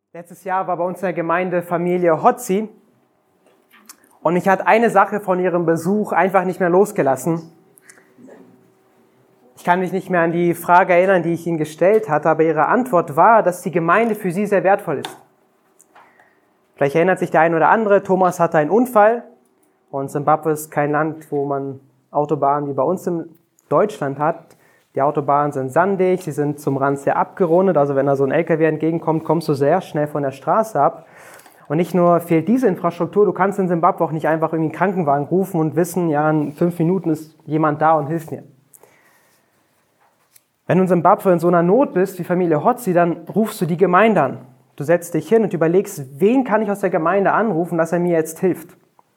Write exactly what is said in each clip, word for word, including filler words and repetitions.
Letztes Jahr war bei uns in der Gemeinde Familie Hotzi und mich hat eine Sache von ihrem Besuch einfach nicht mehr losgelassen. Ich kann mich nicht mehr an die Frage erinnern, die ich ihnen gestellt hatte, aber ihre Antwort war, dass die Gemeinde für sie sehr wertvoll ist. Vielleicht erinnert sich der eine oder andere, Thomas hatte einen Unfall und Simbabwe ist kein Land, wo man Autobahnen wie bei uns in Deutschland hat. Die Autobahnen sind sandig, sie sind zum Rand sehr abgerundet, also wenn da so ein L K W entgegenkommt, kommst du sehr schnell von der Straße ab. Und nicht nur fehlt diese Infrastruktur, du kannst in Simbabwe auch nicht einfach irgendwie einen Krankenwagen rufen und wissen, ja, in fünf Minuten ist jemand da und hilft mir. Wenn du in Simbabwe in so einer Not bist, wie Familie Hotzi, dann rufst du die Gemeinde an. Du setzt dich hin und überlegst, wen kann ich aus der Gemeinde anrufen, dass er mir jetzt hilft.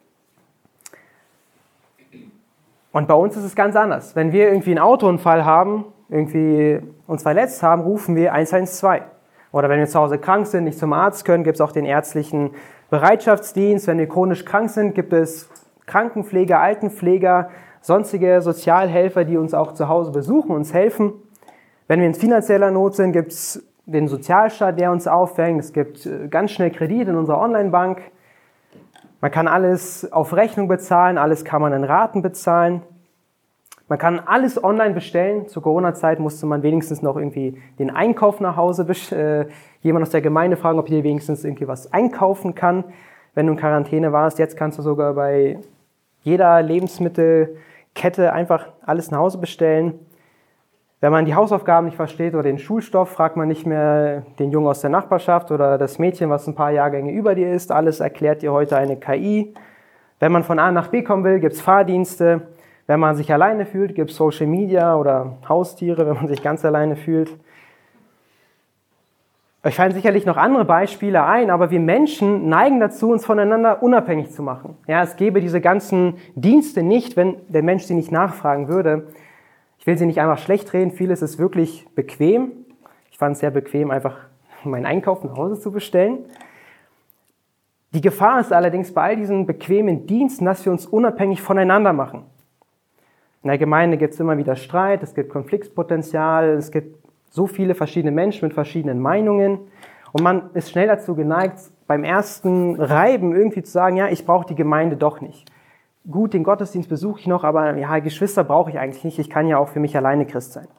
Und bei uns ist es ganz anders. Wenn wir irgendwie einen Autounfall haben, irgendwie uns verletzt haben, rufen wir eins eins zwei. Oder wenn wir zu Hause krank sind, nicht zum Arzt können, gibt es auch den ärztlichen Bereitschaftsdienst. Wenn wir chronisch krank sind, gibt es Krankenpfleger, Altenpfleger, sonstige Sozialhelfer, die uns auch zu Hause besuchen, uns helfen. Wenn wir in finanzieller Not sind, gibt es den Sozialstaat, der uns auffängt. Es gibt ganz schnell Kredit in unserer Onlinebank. Man kann alles auf Rechnung bezahlen, alles kann man in Raten bezahlen. Man kann alles online bestellen. Zur Corona-Zeit musste man wenigstens noch irgendwie den Einkauf nach Hause, äh, jemand aus der Gemeinde fragen, ob hier wenigstens irgendwie was einkaufen kann, wenn du in Quarantäne warst. Jetzt kannst du sogar bei jeder Lebensmittelkette einfach alles nach Hause bestellen. Wenn man die Hausaufgaben nicht versteht oder den Schulstoff, fragt man nicht mehr den Jungen aus der Nachbarschaft oder das Mädchen, was ein paar Jahrgänge über dir ist. Alles erklärt dir heute eine K I. Wenn man von A nach B kommen will, gibt es Fahrdienste. Wenn man sich alleine fühlt, gibt es Social Media oder Haustiere, wenn man sich ganz alleine fühlt. Euch fallen sicherlich noch andere Beispiele ein, aber wir Menschen neigen dazu, uns voneinander unabhängig zu machen. Ja, es gäbe diese ganzen Dienste nicht, wenn der Mensch sie nicht nachfragen würde. Ich will sie nicht einfach schlecht reden, vieles ist wirklich bequem. Ich fand es sehr bequem, einfach meinen Einkauf nach Hause zu bestellen. Die Gefahr ist allerdings bei all diesen bequemen Diensten, dass wir uns unabhängig voneinander machen. In der Gemeinde gibt es immer wieder Streit, es gibt Konfliktpotenzial, es gibt so viele verschiedene Menschen mit verschiedenen Meinungen. Und man ist schnell dazu geneigt, beim ersten Reiben irgendwie zu sagen, ja, ich brauche die Gemeinde doch nicht. Gut, den Gottesdienst besuche ich noch, aber ja, Geschwister brauche ich eigentlich nicht. Ich kann ja auch für mich alleine Christ sein.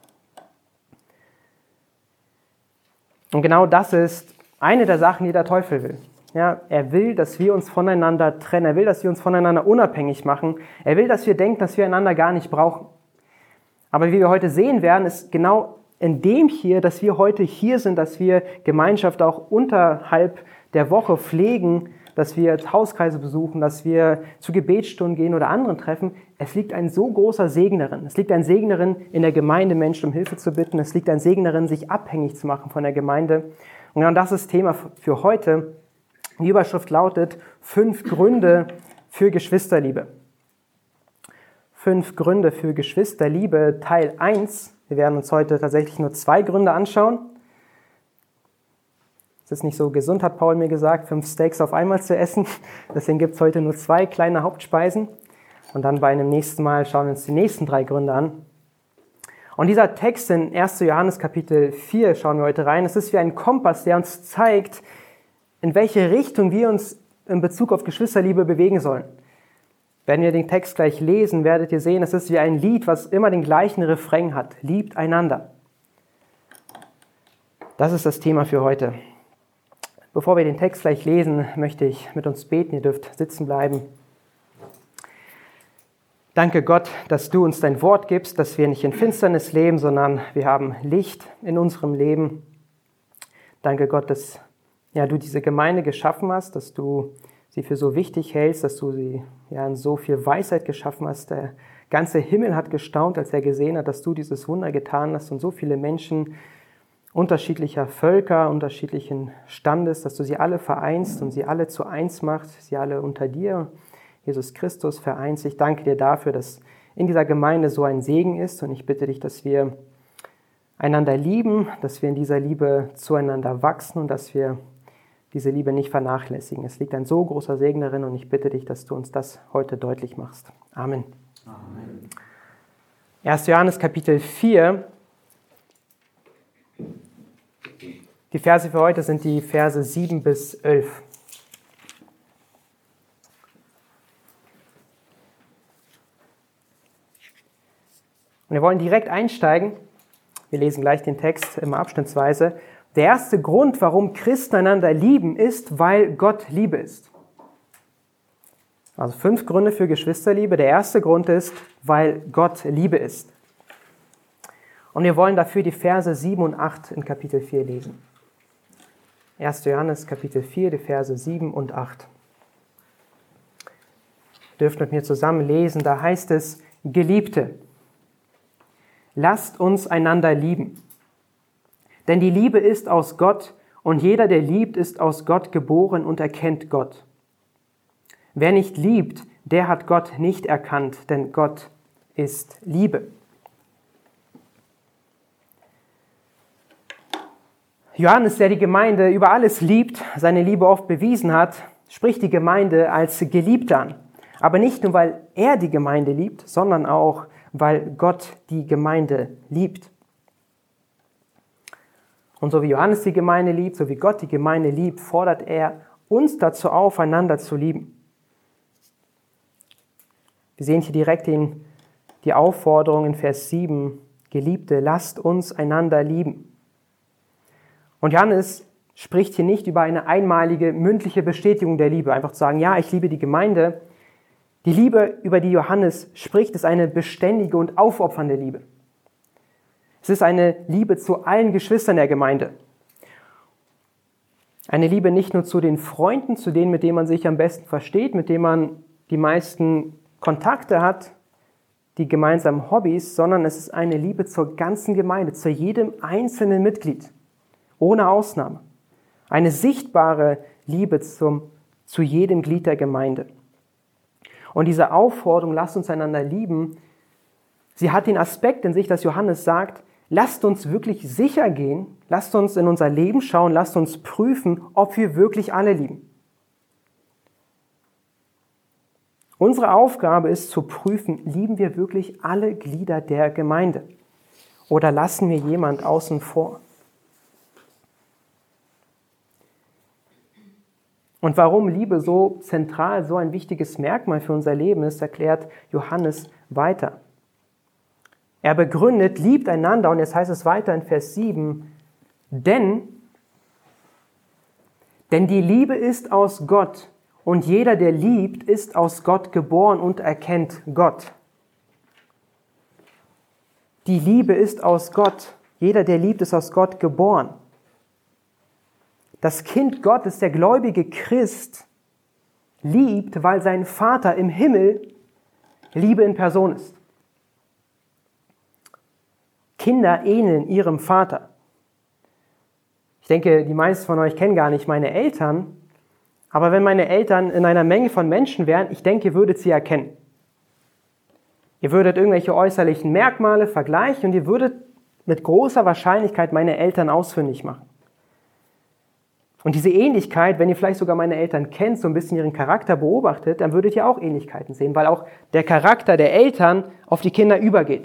Und genau das ist eine der Sachen, die der Teufel will. Ja, er will, dass wir uns voneinander trennen. Er will, dass wir uns voneinander unabhängig machen. Er will, dass wir denken, dass wir einander gar nicht brauchen. Aber wie wir heute sehen werden, ist genau in dem hier, dass wir heute hier sind, dass wir Gemeinschaft auch unterhalb der Woche pflegen, dass wir Hauskreise besuchen, dass wir zu Gebetsstunden gehen oder anderen treffen. Es liegt ein so großer Segen darin. Es liegt ein Segen darin, in der Gemeinde Menschen um Hilfe zu bitten. Es liegt ein Segen darin, sich abhängig zu machen von der Gemeinde. Und genau das ist Thema für heute. Die Überschrift lautet, fünf Gründe für Geschwisterliebe. Fünf Gründe für Geschwisterliebe, Teil eins. Wir werden uns heute tatsächlich nur zwei Gründe anschauen. Es ist nicht so gesund, hat Paul mir gesagt, fünf Steaks auf einmal zu essen. Deswegen gibt es heute nur zwei kleine Hauptspeisen. Und dann bei einem nächsten Mal schauen wir uns die nächsten drei Gründe an. Und dieser Text in erster Johannes Kapitel vier schauen wir heute rein. Es ist wie ein Kompass, der uns zeigt, in welche Richtung wir uns in Bezug auf Geschwisterliebe bewegen sollen. Wenn wir den Text gleich lesen, werdet ihr sehen, es ist wie ein Lied, was immer den gleichen Refrain hat. Liebt einander. Das ist das Thema für heute. Bevor wir den Text gleich lesen, möchte ich mit uns beten. Ihr dürft sitzen bleiben. Danke Gott, dass du uns dein Wort gibst, dass wir nicht in Finsternis leben, sondern wir haben Licht in unserem Leben. Danke Gott, dass ja, du diese Gemeinde geschaffen hast, dass du sie für so wichtig hältst, dass du sie ja, in so viel Weisheit geschaffen hast. Der ganze Himmel hat gestaunt, als er gesehen hat, dass du dieses Wunder getan hast und so viele Menschen unterschiedlicher Völker, unterschiedlichen Standes, dass du sie alle vereinst und sie alle zu eins machst, sie alle unter dir, Jesus Christus, vereinst. Ich danke dir dafür, dass in dieser Gemeinde so ein Segen ist und ich bitte dich, dass wir einander lieben, dass wir in dieser Liebe zueinander wachsen und dass wir diese Liebe nicht vernachlässigen. Es liegt ein so großer Segen darin und ich bitte dich, dass du uns das heute deutlich machst. Amen. Amen. erster Johannes Kapitel vier. Die Verse für heute sind die Verse sieben bis elf. Und wir wollen direkt einsteigen. Wir lesen gleich den Text immer abschnittsweise. Der erste Grund, warum Christen einander lieben, ist, weil Gott Liebe ist. Also fünf Gründe für Geschwisterliebe. Der erste Grund ist, weil Gott Liebe ist. Und wir wollen dafür die Verse sieben und acht in Kapitel vier lesen. erster Johannes Kapitel vier, die Verse sieben und acht. Ihr dürft mit mir zusammen lesen, da heißt es: Geliebte, lasst uns einander lieben. Denn die Liebe ist aus Gott, und jeder, der liebt, ist aus Gott geboren und erkennt Gott. Wer nicht liebt, der hat Gott nicht erkannt, denn Gott ist Liebe. Johannes, der die Gemeinde über alles liebt, seine Liebe oft bewiesen hat, spricht die Gemeinde als Geliebte an. Aber nicht nur, weil er die Gemeinde liebt, sondern auch, weil Gott die Gemeinde liebt. Und so wie Johannes die Gemeinde liebt, so wie Gott die Gemeinde liebt, fordert er uns dazu auf, einander zu lieben. Wir sehen hier direkt den, die Aufforderung in Vers sieben: Geliebte, lasst uns einander lieben. Und Johannes spricht hier nicht über eine einmalige mündliche Bestätigung der Liebe, einfach zu sagen, ja, ich liebe die Gemeinde. Die Liebe, über die Johannes spricht, ist eine beständige und aufopfernde Liebe. Es ist eine Liebe zu allen Geschwistern der Gemeinde. Eine Liebe nicht nur zu den Freunden, zu denen, mit denen man sich am besten versteht, mit denen man die meisten Kontakte hat, die gemeinsamen Hobbys, sondern es ist eine Liebe zur ganzen Gemeinde, zu jedem einzelnen Mitglied, ohne Ausnahme. Eine sichtbare Liebe zum, zu jedem Glied der Gemeinde. Und diese Aufforderung, lasst uns einander lieben, sie hat den Aspekt in sich, dass Johannes sagt, lasst uns wirklich sicher gehen, lasst uns in unser Leben schauen, lasst uns prüfen, ob wir wirklich alle lieben. Unsere Aufgabe ist zu prüfen, lieben wir wirklich alle Glieder der Gemeinde oder lassen wir jemand außen vor? Und warum Liebe so zentral, so ein wichtiges Merkmal für unser Leben ist, erklärt Johannes weiter. Er begründet, liebt einander, und jetzt heißt es weiter in Vers sieben, denn, denn die Liebe ist aus Gott, und jeder, der liebt, ist aus Gott geboren und erkennt Gott. Die Liebe ist aus Gott, jeder, der liebt, ist aus Gott geboren. Das Kind Gottes, der gläubige Christ, liebt, weil sein Vater im Himmel Liebe in Person ist. Kinder ähneln ihrem Vater. Ich denke, die meisten von euch kennen gar nicht meine Eltern, aber wenn meine Eltern in einer Menge von Menschen wären, ich denke, ihr würdet sie erkennen. Ihr würdet irgendwelche äußerlichen Merkmale vergleichen und ihr würdet mit großer Wahrscheinlichkeit meine Eltern ausfindig machen. Und diese Ähnlichkeit, wenn ihr vielleicht sogar meine Eltern kennt, so ein bisschen ihren Charakter beobachtet, dann würdet ihr auch Ähnlichkeiten sehen, weil auch der Charakter der Eltern auf die Kinder übergeht.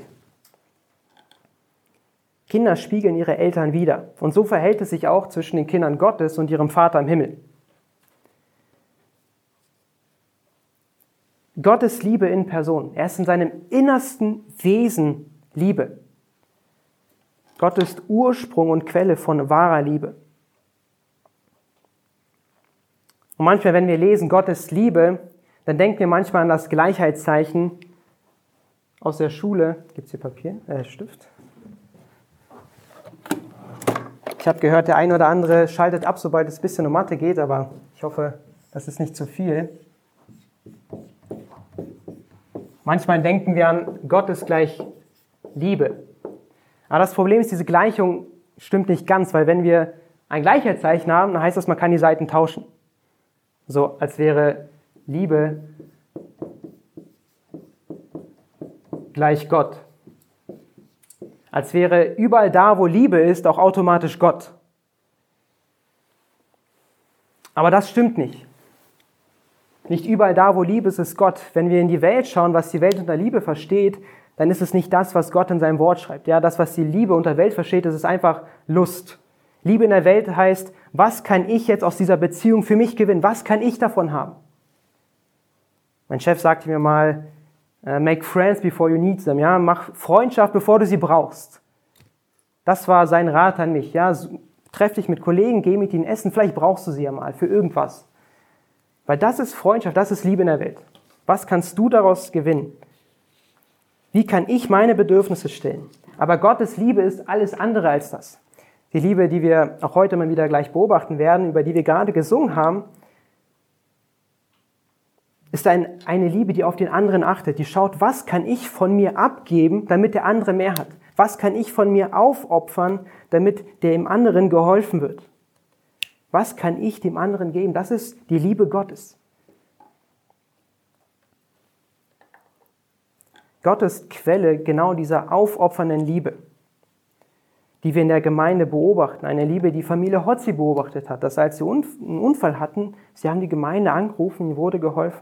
Kinder spiegeln ihre Eltern wider. Und so verhält es sich auch zwischen den Kindern Gottes und ihrem Vater im Himmel. Gottes Liebe in Person. Er ist in seinem innersten Wesen Liebe. Gott ist Ursprung und Quelle von wahrer Liebe. Und manchmal, wenn wir lesen, Gottes Liebe, dann denken wir manchmal an das Gleichheitszeichen aus der Schule. Gibt es hier Papier? Äh, Stift? Ich habe gehört, der ein oder andere schaltet ab, sobald es ein bisschen um Mathe geht, aber ich hoffe, das ist nicht zu viel. Manchmal denken wir an Gott ist gleich Liebe. Aber das Problem ist, diese Gleichung stimmt nicht ganz, weil wenn wir ein Gleichheitszeichen haben, dann heißt das, man kann die Seiten tauschen. So, als wäre Liebe gleich Gott. Als wäre überall da, wo Liebe ist, auch automatisch Gott. Aber das stimmt nicht. Nicht überall da, wo Liebe ist, ist Gott. Wenn wir in die Welt schauen, was die Welt unter Liebe versteht, dann ist es nicht das, was Gott in seinem Wort schreibt. Ja, das, was die Liebe unter Welt versteht, das ist einfach Lust. Liebe in der Welt heißt, was kann ich jetzt aus dieser Beziehung für mich gewinnen? Was kann ich davon haben? Mein Chef sagte mir mal, make friends before you need them. Ja, mach Freundschaft, bevor du sie brauchst. Das war sein Rat an mich. Ja, treff dich mit Kollegen, geh mit ihnen essen, vielleicht brauchst du sie ja mal für irgendwas. Weil das ist Freundschaft, das ist Liebe in der Welt. Was kannst du daraus gewinnen? Wie kann ich meine Bedürfnisse stillen? Aber Gottes Liebe ist alles andere als das. Die Liebe, die wir auch heute mal wieder gleich beobachten werden, über die wir gerade gesungen haben, ist ein, eine Liebe, die auf den anderen achtet, die schaut, was kann ich von mir abgeben, damit der andere mehr hat? Was kann ich von mir aufopfern, damit dem anderen geholfen wird? Was kann ich dem anderen geben? Das ist die Liebe Gottes. Gott ist Quelle genau dieser aufopfernden Liebe, die wir in der Gemeinde beobachten. Eine Liebe, die Familie Hotzi beobachtet hat, dass als sie einen Unfall hatten, sie haben die Gemeinde angerufen, ihnen wurde geholfen.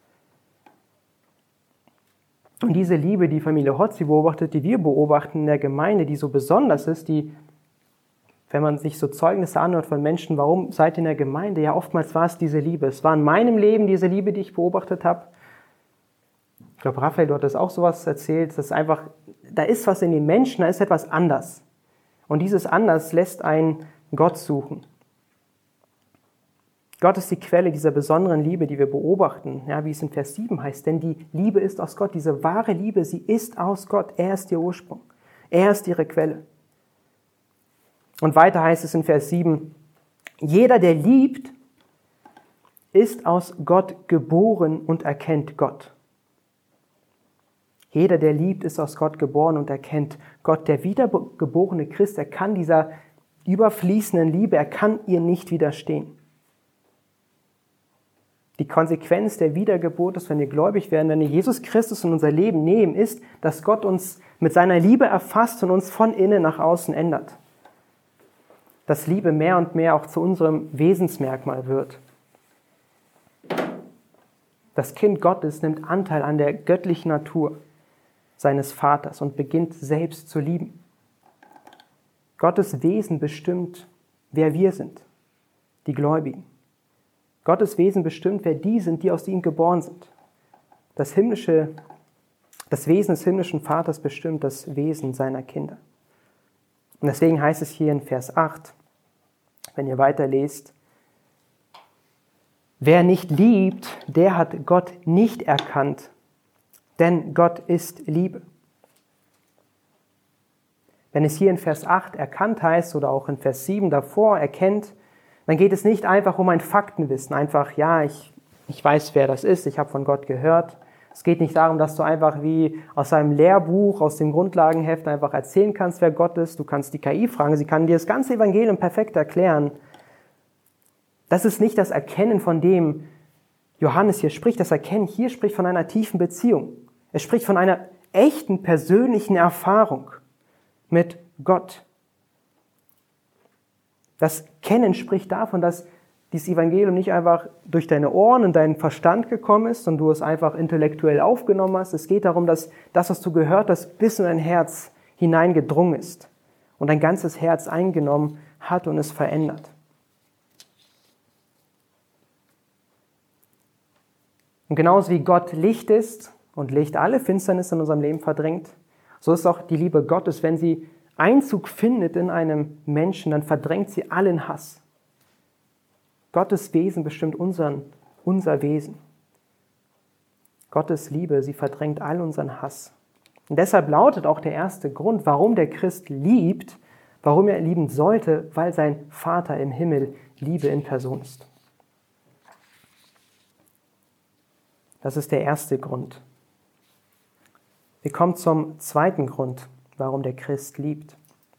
Und diese Liebe, die Familie Hotzi beobachtet, die wir beobachten in der Gemeinde, die so besonders ist, die, wenn man sich so Zeugnisse anhört von Menschen, warum seid ihr in der Gemeinde? Ja, oftmals war es diese Liebe. Es war in meinem Leben diese Liebe, die ich beobachtet habe. Ich glaube, Raphael, du hattest auch sowas erzählt, dass einfach, da ist was in den Menschen, da ist etwas anders. Und dieses Anders lässt einen Gott suchen. Gott ist die Quelle dieser besonderen Liebe, die wir beobachten, ja, wie es in Vers sieben heißt. Denn die Liebe ist aus Gott, diese wahre Liebe, sie ist aus Gott. Er ist ihr Ursprung. Er ist ihre Quelle. Und weiter heißt es in Vers sieben, jeder, der liebt, ist aus Gott geboren und erkennt Gott. Jeder, der liebt, ist aus Gott geboren und erkennt Gott. Der wiedergeborene Christ, er kann dieser überfließenden Liebe, er kann ihr nicht widerstehen. Die Konsequenz der Wiedergeburt ist, wenn wir gläubig werden, wenn wir Jesus Christus in unser Leben nehmen, ist, dass Gott uns mit seiner Liebe erfasst und uns von innen nach außen ändert. Dass Liebe mehr und mehr auch zu unserem Wesensmerkmal wird. Das Kind Gottes nimmt Anteil an der göttlichen Natur seines Vaters und beginnt selbst zu lieben. Gottes Wesen bestimmt, wer wir sind, die Gläubigen. Gottes Wesen bestimmt, wer die sind, die aus ihm geboren sind. Das himmlische, das Wesen des himmlischen Vaters bestimmt das Wesen seiner Kinder. Und deswegen heißt es hier in Vers acht, wenn ihr weiterlest, wer nicht liebt, der hat Gott nicht erkannt, denn Gott ist Liebe. Wenn es hier in Vers acht erkannt heißt oder auch in Vers sieben davor erkennt, dann geht es nicht einfach um ein Faktenwissen, einfach, ja, ich, ich weiß, wer das ist, ich habe von Gott gehört. Es geht nicht darum, dass du einfach wie aus einem Lehrbuch, aus dem Grundlagenheft einfach erzählen kannst, wer Gott ist. Du kannst die K I fragen, sie kann dir das ganze Evangelium perfekt erklären. Das ist nicht das Erkennen, von dem Johannes hier spricht. Das Erkennen hier spricht von einer tiefen Beziehung. Es spricht von einer echten persönlichen Erfahrung mit Gott. Das Kennen spricht davon, dass dieses Evangelium nicht einfach durch deine Ohren und deinen Verstand gekommen ist und du es einfach intellektuell aufgenommen hast. Es geht darum, dass das, was du gehört hast, bis in dein Herz hineingedrungen ist und dein ganzes Herz eingenommen hat und es verändert. Und genauso wie Gott Licht ist und Licht alle Finsternis in unserem Leben verdrängt, so ist auch die Liebe Gottes, wenn sie Einzug findet in einem Menschen, dann verdrängt sie allen Hass. Gottes Wesen bestimmt unseren, unser Wesen. Gottes Liebe, sie verdrängt all unseren Hass. Und deshalb lautet auch der erste Grund, warum der Christ liebt, warum er lieben sollte, weil sein Vater im Himmel Liebe in Person ist. Das ist der erste Grund. Wir kommen zum zweiten Grund, warum der Christ liebt.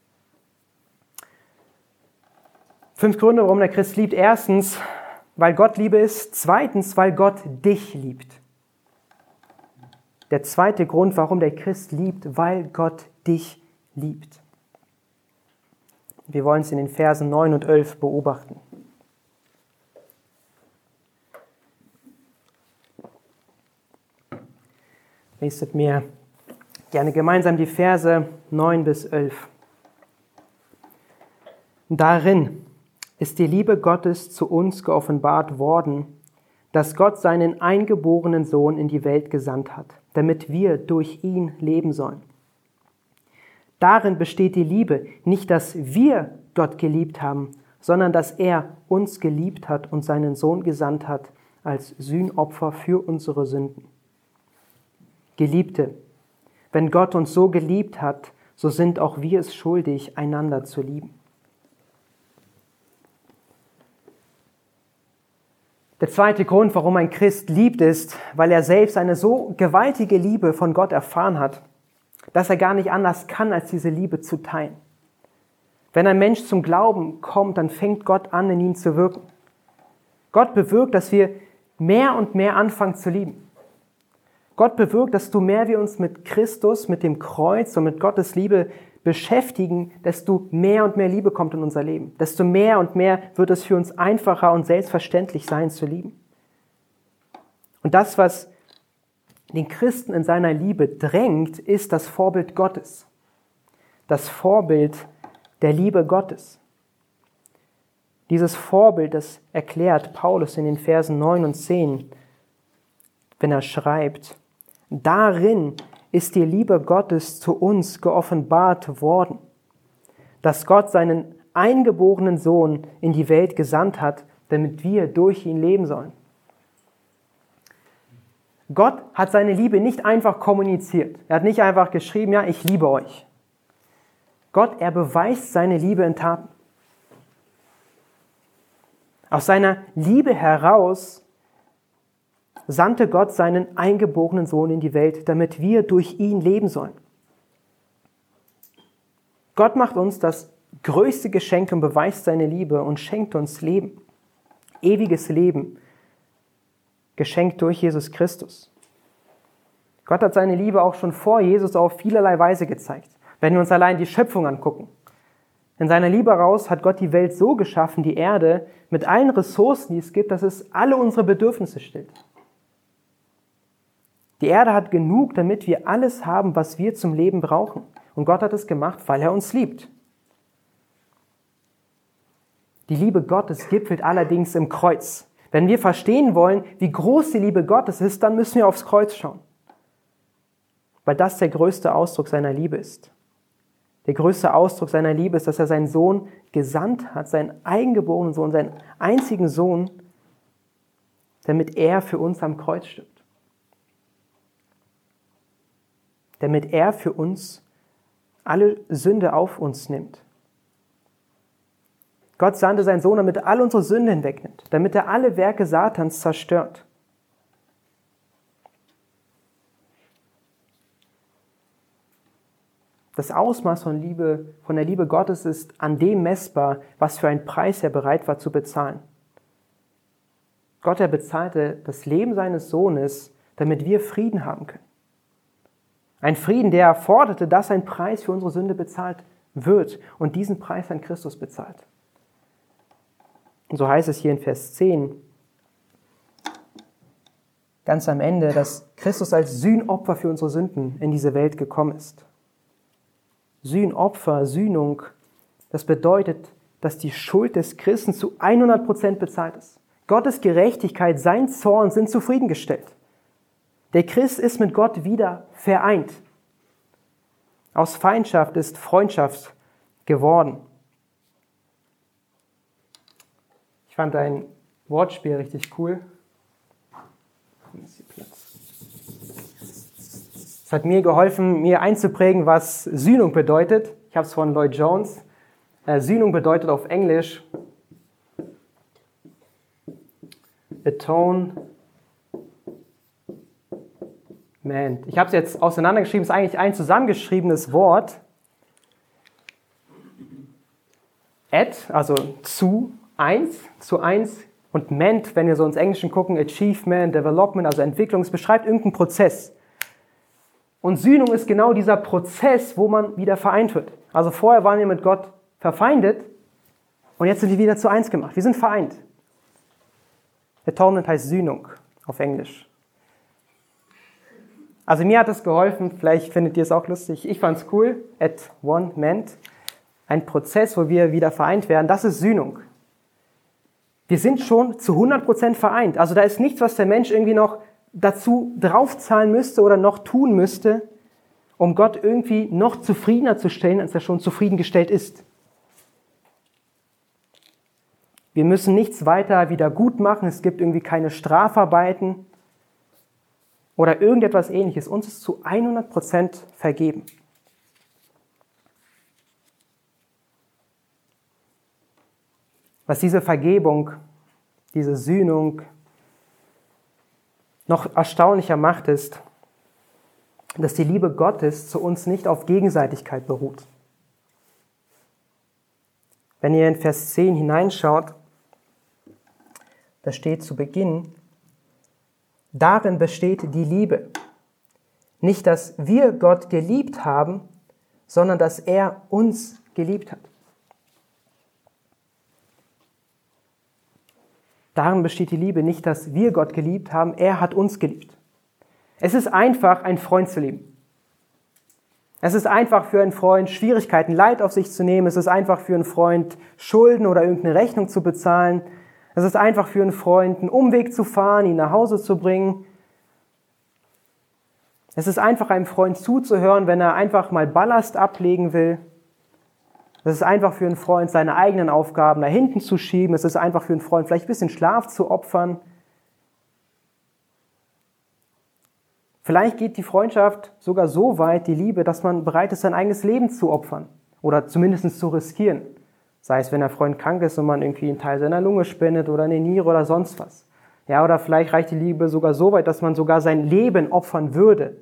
Fünf Gründe, warum der Christ liebt. Erstens, weil Gott Liebe ist. Zweitens, weil Gott dich liebt. Der zweite Grund, warum der Christ liebt, weil Gott dich liebt. Wir wollen es in den Versen neun und elf beobachten. Lestet mir gerne gemeinsam die Verse neun bis elf. Darin ist die Liebe Gottes zu uns geoffenbart worden, dass Gott seinen eingeborenen Sohn in die Welt gesandt hat, damit wir durch ihn leben sollen. Darin besteht die Liebe, nicht, dass wir Gott geliebt haben, sondern dass er uns geliebt hat und seinen Sohn gesandt hat als Sühnopfer für unsere Sünden. Geliebte, wenn Gott uns so geliebt hat, so sind auch wir es schuldig, einander zu lieben. Der zweite Grund, warum ein Christ liebt, ist, weil er selbst eine so gewaltige Liebe von Gott erfahren hat, dass er gar nicht anders kann, als diese Liebe zu teilen. Wenn ein Mensch zum Glauben kommt, dann fängt Gott an, in ihm zu wirken. Gott bewirkt, dass wir mehr und mehr anfangen zu lieben. Gott bewirkt, dass du mehr wir uns mit Christus, mit dem Kreuz und mit Gottes Liebe beschäftigen, desto mehr und mehr Liebe kommt in unser Leben. Desto mehr und mehr wird es für uns einfacher und selbstverständlich sein, zu lieben. Und das, was den Christen in seiner Liebe drängt, ist das Vorbild Gottes. Das Vorbild der Liebe Gottes. Dieses Vorbild, das erklärt Paulus in den Versen neun und zehn, wenn er schreibt: Darin ist die Liebe Gottes zu uns geoffenbart worden, dass Gott seinen eingeborenen Sohn in die Welt gesandt hat, damit wir durch ihn leben sollen. Gott hat seine Liebe nicht einfach kommuniziert. Er hat nicht einfach geschrieben, ja, ich liebe euch. Gott, er beweist seine Liebe in Taten. Aus seiner Liebe heraus sandte Gott seinen eingeborenen Sohn in die Welt, damit wir durch ihn leben sollen. Gott macht uns das größte Geschenk und beweist seine Liebe und schenkt uns Leben. Ewiges Leben, geschenkt durch Jesus Christus. Gott hat seine Liebe auch schon vor Jesus auf vielerlei Weise gezeigt. Wenn wir uns allein die Schöpfung angucken. In seiner Liebe heraus hat Gott die Welt so geschaffen, die Erde, mit allen Ressourcen, die es gibt, dass es alle unsere Bedürfnisse stillt. Die Erde hat genug, damit wir alles haben, was wir zum Leben brauchen. Und Gott hat es gemacht, weil er uns liebt. Die Liebe Gottes gipfelt allerdings im Kreuz. Wenn wir verstehen wollen, wie groß die Liebe Gottes ist, dann müssen wir aufs Kreuz schauen. Weil das der größte Ausdruck seiner Liebe ist. Der größte Ausdruck seiner Liebe ist, dass er seinen Sohn gesandt hat, seinen eingeborenen Sohn, seinen einzigen Sohn, damit er für uns am Kreuz stirbt. Damit er für uns alle Sünde auf uns nimmt. Gott sandte seinen Sohn, damit er all unsere Sünde hinwegnimmt, damit er alle Werke Satans zerstört. Das Ausmaß von Liebe, von der Liebe Gottes ist an dem messbar, was für einen Preis er bereit war zu bezahlen. Gott, er bezahlte das Leben seines Sohnes, damit wir Frieden haben können. Ein Frieden, der erforderte, dass ein Preis für unsere Sünde bezahlt wird und diesen Preis an Christus bezahlt. Und so heißt es hier in Vers zehn, ganz am Ende, dass Christus als Sühnopfer für unsere Sünden in diese Welt gekommen ist. Sühnopfer, Sühnung, das bedeutet, dass die Schuld des Christen zu hundert Prozent bezahlt ist. Gottes Gerechtigkeit, sein Zorn sind zufriedengestellt. Der Christ ist mit Gott wieder vereint. Aus Feindschaft ist Freundschaft geworden. Ich fand ein Wortspiel richtig cool. Es hat mir geholfen, mir einzuprägen, was Sühnung bedeutet. Ich habe es von Lloyd Jones. Äh, Sühnung bedeutet auf Englisch Atonement. Ich habe es jetzt auseinandergeschrieben, es ist eigentlich ein zusammengeschriebenes Wort. At, also zu, eins, zu eins. Und ment, wenn wir so ins Englische gucken, Achievement, Development, also Entwicklung, es beschreibt irgendeinen Prozess. Und Sühnung ist genau dieser Prozess, wo man wieder vereint wird. Also vorher waren wir mit Gott verfeindet und jetzt sind wir wieder zu eins gemacht. Wir sind vereint. Atonement heißt Sühnung auf Englisch. Also mir hat es geholfen, vielleicht findet ihr es auch lustig. Ich fand es cool, at one meant. ein Prozess, wo wir wieder vereint werden, das ist Sühnung. Wir sind schon zu hundert Prozent vereint. Also da ist nichts, was der Mensch irgendwie noch dazu draufzahlen müsste oder noch tun müsste, um Gott irgendwie noch zufriedener zu stellen, als er schon zufriedengestellt ist. Wir müssen nichts weiter wieder gut machen. Es gibt irgendwie keine Strafarbeiten oder irgendetwas Ähnliches. Uns ist zu hundert Prozent vergeben. Was diese Vergebung, diese Sühnung noch erstaunlicher macht, ist, dass die Liebe Gottes zu uns nicht auf Gegenseitigkeit beruht. Wenn ihr in Vers zehn hineinschaut, da steht zu Beginn, darin besteht die Liebe. Nicht, dass wir Gott geliebt haben, sondern dass er uns geliebt hat. Darin besteht die Liebe, nicht, dass wir Gott geliebt haben, er hat uns geliebt. Es ist einfach, einen Freund zu lieben. Es ist einfach für einen Freund, Schwierigkeiten, Leid auf sich zu nehmen. Es ist einfach für einen Freund, Schulden oder irgendeine Rechnung zu bezahlen. Es ist einfach für einen Freund, einen Umweg zu fahren, ihn nach Hause zu bringen. Es ist einfach, einem Freund zuzuhören, wenn er einfach mal Ballast ablegen will. Es ist einfach für einen Freund, seine eigenen Aufgaben nach hinten zu schieben. Es ist einfach für einen Freund, vielleicht ein bisschen Schlaf zu opfern. Vielleicht geht die Freundschaft sogar so weit, die Liebe, dass man bereit ist, sein eigenes Leben zu opfern oder zumindest zu riskieren. Sei es, wenn der Freund krank ist und man irgendwie einen Teil seiner Lunge spendet oder eine Niere oder sonst was. Ja, oder vielleicht reicht die Liebe sogar so weit, dass man sogar sein Leben opfern würde.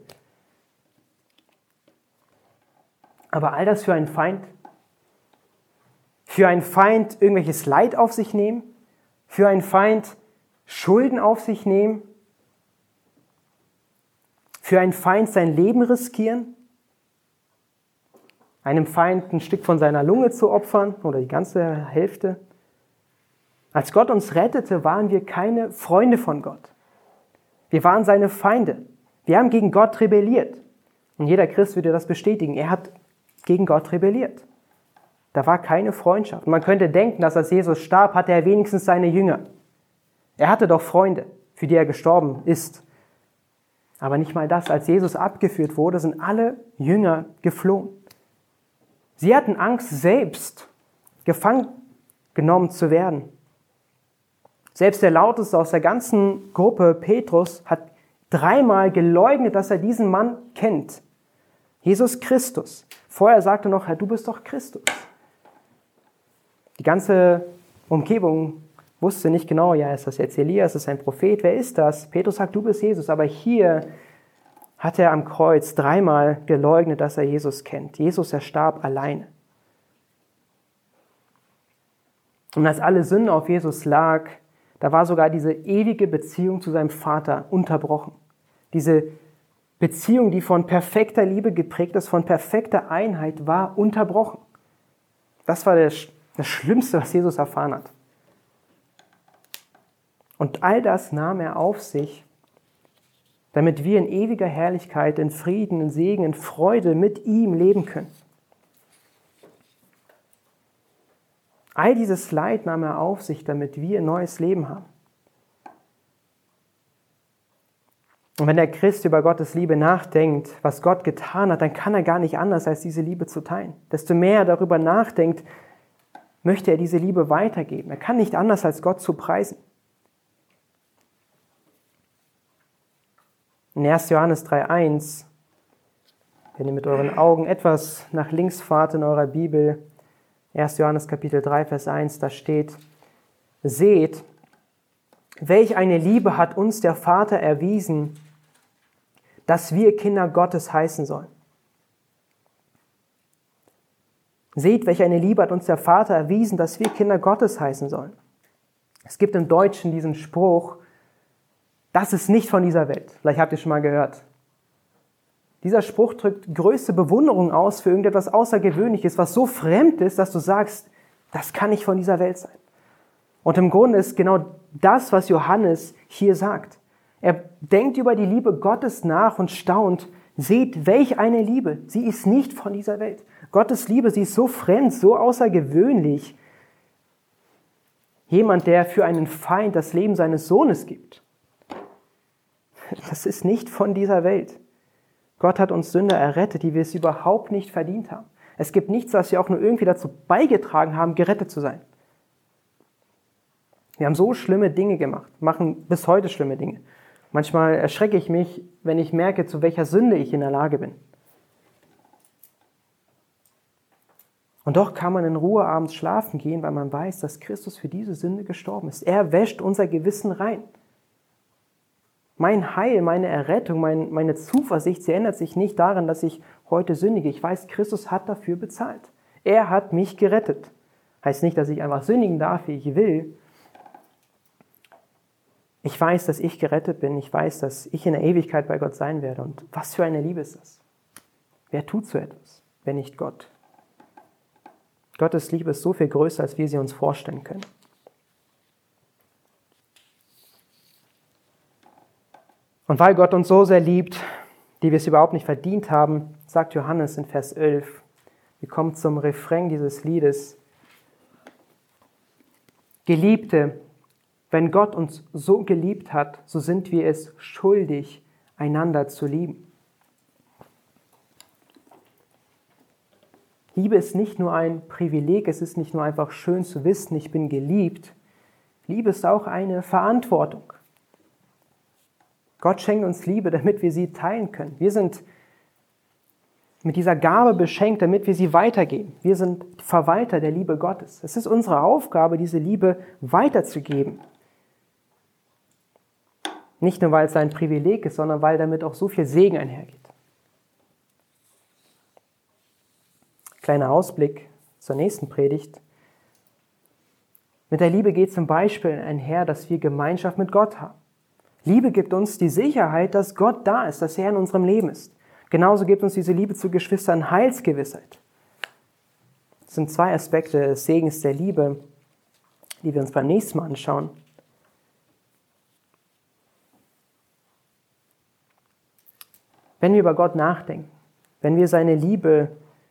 Aber all das für einen Feind? Für einen Feind irgendwelches Leid auf sich nehmen? Für einen Feind Schulden auf sich nehmen? Für einen Feind sein Leben riskieren? Einem Feind ein Stück von seiner Lunge zu opfern oder die ganze Hälfte? Als Gott uns rettete, waren wir keine Freunde von Gott. Wir waren seine Feinde. Wir haben gegen Gott rebelliert. Und jeder Christ würde das bestätigen. Er hat gegen Gott rebelliert. Da war keine Freundschaft. Und man könnte denken, dass als Jesus starb, hatte er wenigstens seine Jünger. Er hatte doch Freunde, für die er gestorben ist. Aber nicht mal das. Als Jesus abgeführt wurde, sind alle Jünger geflohen. Sie hatten Angst, selbst gefangen genommen zu werden. Selbst der Lauteste aus der ganzen Gruppe, Petrus, hat dreimal geleugnet, dass er diesen Mann kennt. Jesus Christus. Vorher sagte er noch, Herr, du bist doch Christus. Die ganze Umgebung wusste nicht genau, ja, ist das jetzt Elias, ist das ein Prophet, wer ist das? Petrus sagt, du bist Jesus, aber hier hat er am Kreuz dreimal geleugnet, dass er Jesus kennt. Jesus, er starb alleine. Und als alle Sünde auf Jesus lag, da war sogar diese ewige Beziehung zu seinem Vater unterbrochen. Diese Beziehung, die von perfekter Liebe geprägt ist, von perfekter Einheit, war unterbrochen. Das war das, das Schlimmste, was Jesus erfahren hat. Und all das nahm er auf sich, damit wir in ewiger Herrlichkeit, in Frieden, in Segen, in Freude mit ihm leben können. All dieses Leid nahm er auf sich, damit wir ein neues Leben haben. Und wenn der Christ über Gottes Liebe nachdenkt, was Gott getan hat, dann kann er gar nicht anders, als diese Liebe zu teilen. Desto mehr er darüber nachdenkt, möchte er diese Liebe weitergeben. Er kann nicht anders, als Gott zu preisen. In erster Johannes drei eins, wenn ihr mit euren Augen etwas nach links fahrt in eurer Bibel, erster Johannes Kapitel drei, Vers eins, da steht, seht, welch eine Liebe hat uns der Vater erwiesen, dass wir Kinder Gottes heißen sollen. Seht, welch eine Liebe hat uns der Vater erwiesen, dass wir Kinder Gottes heißen sollen. Es gibt im Deutschen diesen Spruch, das ist nicht von dieser Welt. Vielleicht habt ihr schon mal gehört. Dieser Spruch drückt größte Bewunderung aus für irgendetwas Außergewöhnliches, was so fremd ist, dass du sagst, das kann nicht von dieser Welt sein. Und im Grunde ist genau das, was Johannes hier sagt. Er denkt über die Liebe Gottes nach und staunt. Seht, welch eine Liebe. Sie ist nicht von dieser Welt. Gottes Liebe, sie ist so fremd, so außergewöhnlich. Jemand, der für einen Feind das Leben seines Sohnes gibt. Das ist nicht von dieser Welt. Gott hat uns Sünder errettet, die wir es überhaupt nicht verdient haben. Es gibt nichts, was wir auch nur irgendwie dazu beigetragen haben, gerettet zu sein. Wir haben so schlimme Dinge gemacht, machen bis heute schlimme Dinge. Manchmal erschrecke ich mich, wenn ich merke, zu welcher Sünde ich in der Lage bin. Und doch kann man in Ruhe abends schlafen gehen, weil man weiß, dass Christus für diese Sünde gestorben ist. Er wäscht unser Gewissen rein. Mein Heil, meine Errettung, mein, meine Zuversicht, sie ändert sich nicht daran, dass ich heute sündige. Ich weiß, Christus hat dafür bezahlt. Er hat mich gerettet. Heißt nicht, dass ich einfach sündigen darf, wie ich will. Ich weiß, dass ich gerettet bin. Ich weiß, dass ich in der Ewigkeit bei Gott sein werde. Und was für eine Liebe ist das? Wer tut so etwas, wenn nicht Gott? Gottes Liebe ist so viel größer, als wir sie uns vorstellen können. Und weil Gott uns so sehr liebt, die wir es überhaupt nicht verdient haben, sagt Johannes in Vers elf, wir kommen zum Refrain dieses Liedes, Geliebte, wenn Gott uns so geliebt hat, so sind wir es schuldig, einander zu lieben. Liebe ist nicht nur ein Privileg, es ist nicht nur einfach schön zu wissen, ich bin geliebt. Liebe ist auch eine Verantwortung. Gott schenkt uns Liebe, damit wir sie teilen können. Wir sind mit dieser Gabe beschenkt, damit wir sie weitergeben. Wir sind Verwalter der Liebe Gottes. Es ist unsere Aufgabe, diese Liebe weiterzugeben. Nicht nur, weil es ein Privileg ist, sondern weil damit auch so viel Segen einhergeht. Kleiner Ausblick zur nächsten Predigt. Mit der Liebe geht zum Beispiel einher, dass wir Gemeinschaft mit Gott haben. Liebe gibt uns die Sicherheit, dass Gott da ist, dass er in unserem Leben ist. Genauso gibt uns diese Liebe zu Geschwistern Heilsgewissheit. Das sind zwei Aspekte des Segens der Liebe, die wir uns beim nächsten Mal anschauen. Wenn wir über Gott nachdenken, wenn wir seine Liebe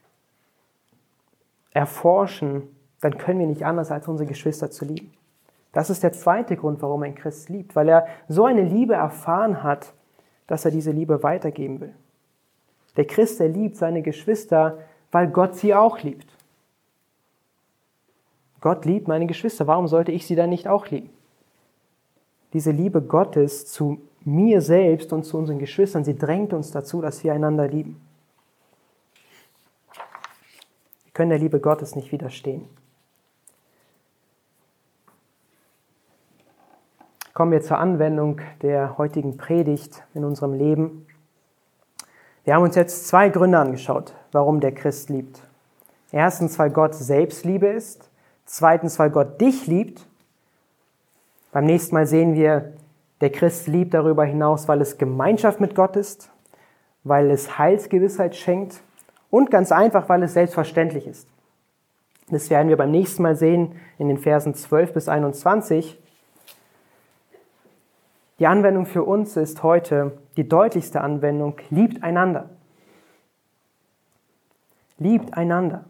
erforschen, dann können wir nicht anders, als unsere Geschwister zu lieben. Das ist der zweite Grund, warum ein Christ liebt, weil er so eine Liebe erfahren hat, dass er diese Liebe weitergeben will. Der Christ, der liebt seine Geschwister, weil Gott sie auch liebt. Gott liebt meine Geschwister, warum sollte ich sie dann nicht auch lieben? Diese Liebe Gottes zu mir selbst und zu unseren Geschwistern, sie drängt uns dazu, dass wir einander lieben. Wir können der Liebe Gottes nicht widerstehen. Kommen wir zur Anwendung der heutigen Predigt in unserem Leben. Wir haben uns jetzt zwei Gründe angeschaut, warum der Christ liebt. Erstens, weil Gott selbst Liebe ist. Zweitens, weil Gott dich liebt. Beim nächsten Mal sehen wir, der Christ liebt darüber hinaus, weil es Gemeinschaft mit Gott ist, weil es Heilsgewissheit schenkt und ganz einfach, weil es selbstverständlich ist. Das werden wir beim nächsten Mal sehen in den Versen zwölf bis einundzwanzig. Die Anwendung für uns ist heute die deutlichste Anwendung, liebt einander. Liebt einander.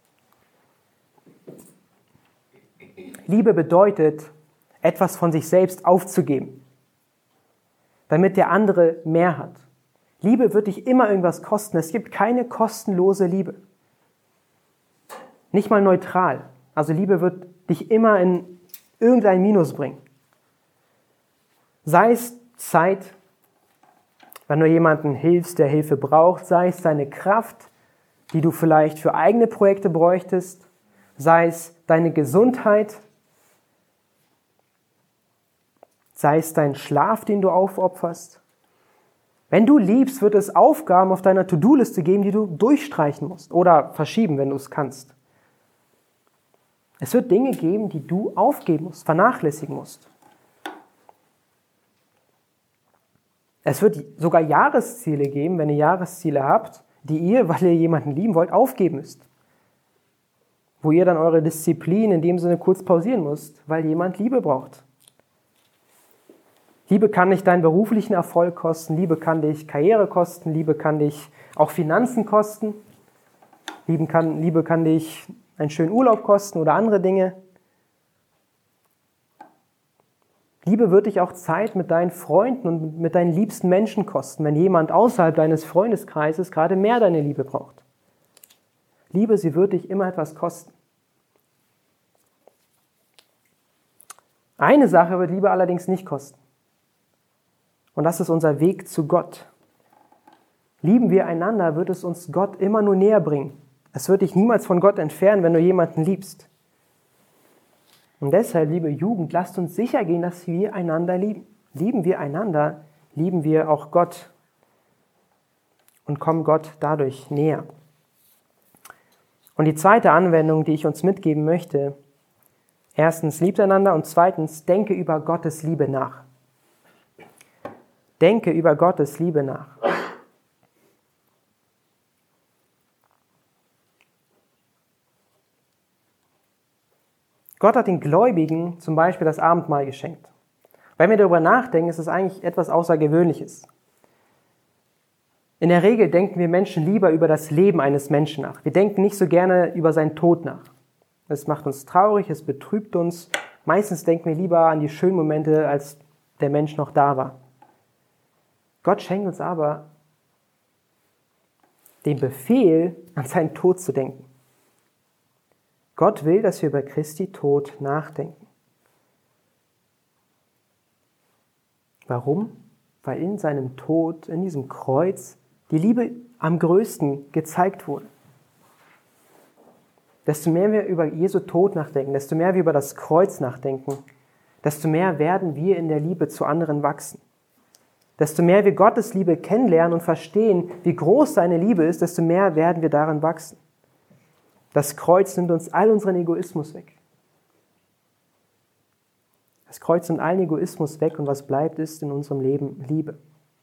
Liebe bedeutet, etwas von sich selbst aufzugeben, damit der andere mehr hat. Liebe wird dich immer irgendwas kosten. Es gibt keine kostenlose Liebe. Nicht mal neutral. Also Liebe wird dich immer in irgendein Minus bringen. Sei es Zeit, wenn du jemandem hilfst, der Hilfe braucht, sei es deine Kraft, die du vielleicht für eigene Projekte bräuchtest, sei es deine Gesundheit, sei es dein Schlaf, den du aufopferst. Wenn du liebst, wird es Aufgaben auf deiner To-Do-Liste geben, die du durchstreichen musst oder verschieben, wenn du es kannst. Es wird Dinge geben, die du aufgeben musst, vernachlässigen musst. Es wird sogar Jahresziele geben, wenn ihr Jahresziele habt, die ihr, weil ihr jemanden lieben wollt, aufgeben müsst. Wo ihr dann eure Disziplin in dem Sinne kurz pausieren müsst, weil jemand Liebe braucht. Liebe kann dich deinen beruflichen Erfolg kosten, Liebe kann dich Karriere kosten, Liebe kann dich auch Finanzen kosten. Lieben kann, Liebe kann dich einen schönen Urlaub kosten oder andere Dinge. Liebe wird dich auch Zeit mit deinen Freunden und mit deinen liebsten Menschen kosten, wenn jemand außerhalb deines Freundeskreises gerade mehr deine Liebe braucht. Liebe, sie wird dich immer etwas kosten. Eine Sache wird Liebe allerdings nicht kosten. Und das ist unser Weg zu Gott. Lieben wir einander, wird es uns Gott immer nur näher bringen. Es wird dich niemals von Gott entfernen, wenn du jemanden liebst. Und deshalb, liebe Jugend, lasst uns sicher gehen, dass wir einander lieben. Lieben wir einander, lieben wir auch Gott und kommen Gott dadurch näher. Und die zweite Anwendung, die ich uns mitgeben möchte, erstens, liebt einander und zweitens, denke über Gottes Liebe nach. Denke über Gottes Liebe nach. Gott hat den Gläubigen zum Beispiel das Abendmahl geschenkt. Wenn wir darüber nachdenken, ist es eigentlich etwas Außergewöhnliches. In der Regel denken wir Menschen lieber über das Leben eines Menschen nach. Wir denken nicht so gerne über seinen Tod nach. Es macht uns traurig, es betrübt uns. Meistens denken wir lieber an die schönen Momente, als der Mensch noch da war. Gott schenkt uns aber den Befehl, an seinen Tod zu denken. Gott will, dass wir über Christi Tod nachdenken. Warum? Weil in seinem Tod, in diesem Kreuz, die Liebe am größten gezeigt wurde. Desto mehr wir über Jesu Tod nachdenken, desto mehr wir über das Kreuz nachdenken, desto mehr werden wir in der Liebe zu anderen wachsen. Desto mehr wir Gottes Liebe kennenlernen und verstehen, wie groß seine Liebe ist, desto mehr werden wir darin wachsen. Das Kreuz nimmt uns all unseren Egoismus weg. Das Kreuz nimmt allen Egoismus weg und was bleibt, ist in unserem Leben Liebe.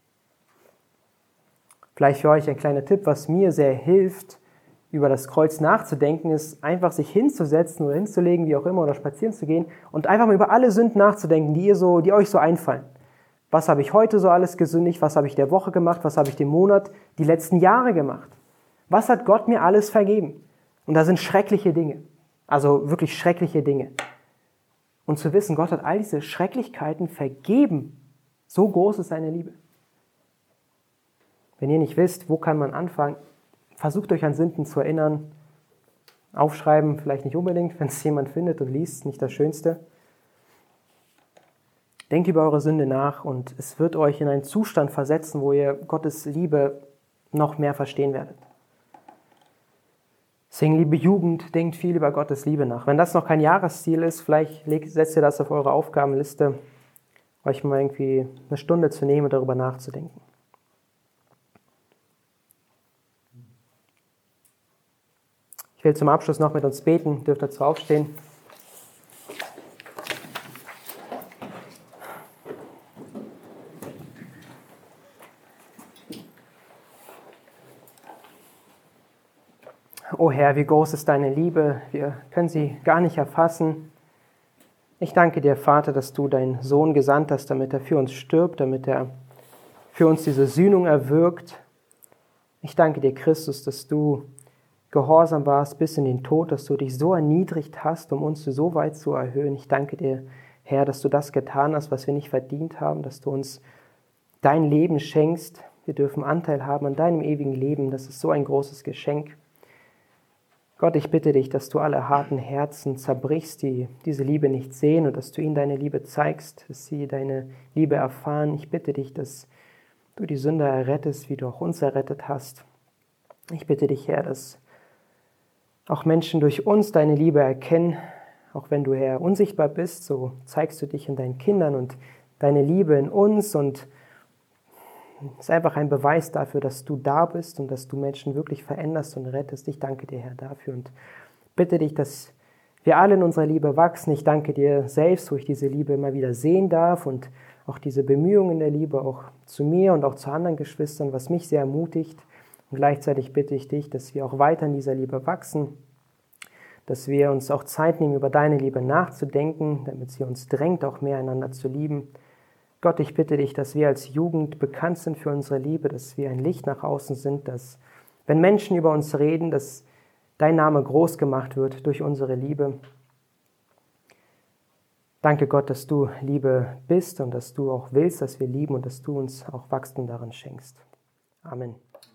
Vielleicht für euch ein kleiner Tipp, was mir sehr hilft, über das Kreuz nachzudenken, ist einfach sich hinzusetzen oder hinzulegen, wie auch immer, oder spazieren zu gehen und einfach mal über alle Sünden nachzudenken, die, ihr so, die euch so einfallen. Was habe ich heute so alles gesündigt? Was habe ich der Woche gemacht? Was habe ich den Monat, die letzten Jahre gemacht? Was hat Gott mir alles vergeben? Und da sind schreckliche Dinge, also wirklich schreckliche Dinge. Und zu wissen, Gott hat all diese Schrecklichkeiten vergeben, so groß ist seine Liebe. Wenn ihr nicht wisst, wo kann man anfangen, versucht euch an Sünden zu erinnern. Aufschreiben vielleicht nicht unbedingt, wenn es jemand findet und liest, nicht das Schönste. Denkt über eure Sünde nach und es wird euch in einen Zustand versetzen, wo ihr Gottes Liebe noch mehr verstehen werdet. Deswegen, liebe Jugend, denkt viel über Gottes Liebe nach. Wenn das noch kein Jahresziel ist, vielleicht setzt ihr das auf eure Aufgabenliste, euch mal irgendwie eine Stunde zu nehmen und darüber nachzudenken. Ich will zum Abschluss noch mit uns beten, dürft dazu aufstehen. O Herr, wie groß ist deine Liebe, wir können sie gar nicht erfassen. Ich danke dir, Vater, dass du deinen Sohn gesandt hast, damit er für uns stirbt, damit er für uns diese Sühnung erwirkt. Ich danke dir, Christus, dass du gehorsam warst bis in den Tod, dass du dich so erniedrigt hast, um uns so weit zu erhöhen. Ich danke dir, Herr, dass du das getan hast, was wir nicht verdient haben, dass du uns dein Leben schenkst. Wir dürfen Anteil haben an deinem ewigen Leben. Das ist so ein großes Geschenk. Gott, ich bitte dich, dass du alle harten Herzen zerbrichst, die diese Liebe nicht sehen und dass du ihnen deine Liebe zeigst, dass sie deine Liebe erfahren. Ich bitte dich, dass du die Sünder errettest, wie du auch uns errettet hast. Ich bitte dich, Herr, dass auch Menschen durch uns deine Liebe erkennen. Auch wenn du, Herr, unsichtbar bist, so zeigst du dich in deinen Kindern und deine Liebe in uns und es ist einfach ein Beweis dafür, dass du da bist und dass du Menschen wirklich veränderst und rettest. Ich danke dir, Herr, dafür und bitte dich, dass wir alle in unserer Liebe wachsen. Ich danke dir selbst, wo ich diese Liebe immer wieder sehen darf und auch diese Bemühungen der Liebe auch zu mir und auch zu anderen Geschwistern, was mich sehr ermutigt. Und gleichzeitig bitte ich dich, dass wir auch weiter in dieser Liebe wachsen, dass wir uns auch Zeit nehmen, über deine Liebe nachzudenken, damit sie uns drängt, auch mehr einander zu lieben. Gott, ich bitte dich, dass wir als Jugend bekannt sind für unsere Liebe, dass wir ein Licht nach außen sind, dass, wenn Menschen über uns reden, dass dein Name groß gemacht wird durch unsere Liebe. Danke Gott, dass du Liebe bist und dass du auch willst, dass wir lieben und dass du uns auch Wachstum darin schenkst. Amen.